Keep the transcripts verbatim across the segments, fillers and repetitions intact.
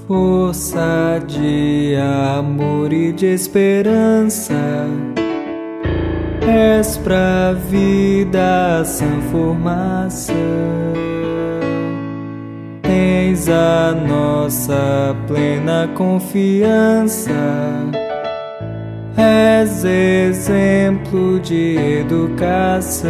força de amor e de esperança. És pra vida a transformação. Tens a nossa plena confiança. És exemplo de educação.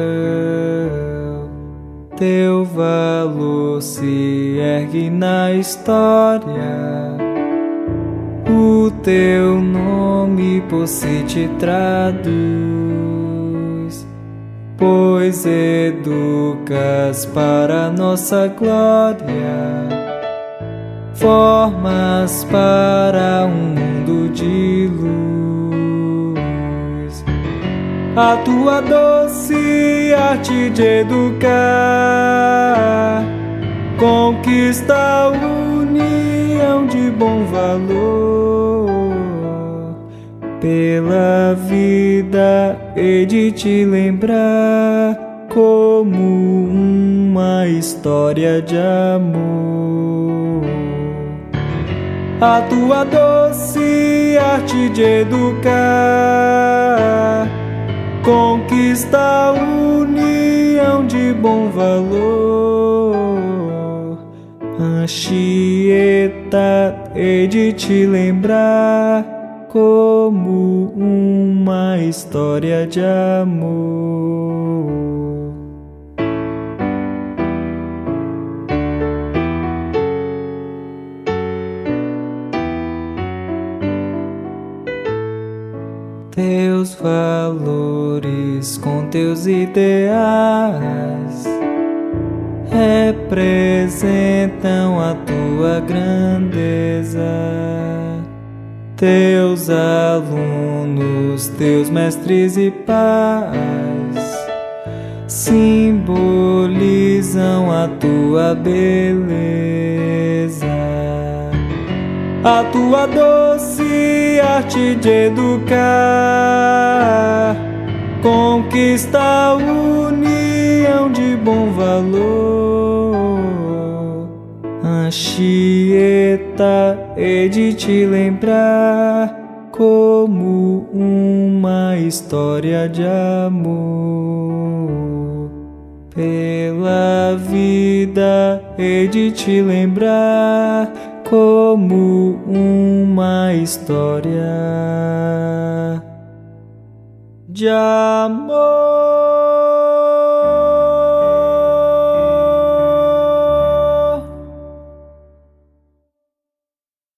Teu valor se ergue na história. O teu nome por si te traduz, pois educas para nossa glória, formas para um mundo de luz. A tua doce arte de educar conquista a união de bom valor. Pela vida hei de te lembrar como uma história de amor. A tua doce arte de educar conquista a união de bom valor. Anchieta, hei de te lembrar como uma história de amor. Teus valores com teus ideais representam a tua grandeza. Teus alunos, teus mestres e pais simbolizam a tua beleza. A tua doce arte de educar conquista a união de bom valor. Anchieta, hei de te lembrar como uma história de amor. Pela vida hei de te lembrar como uma história de amor.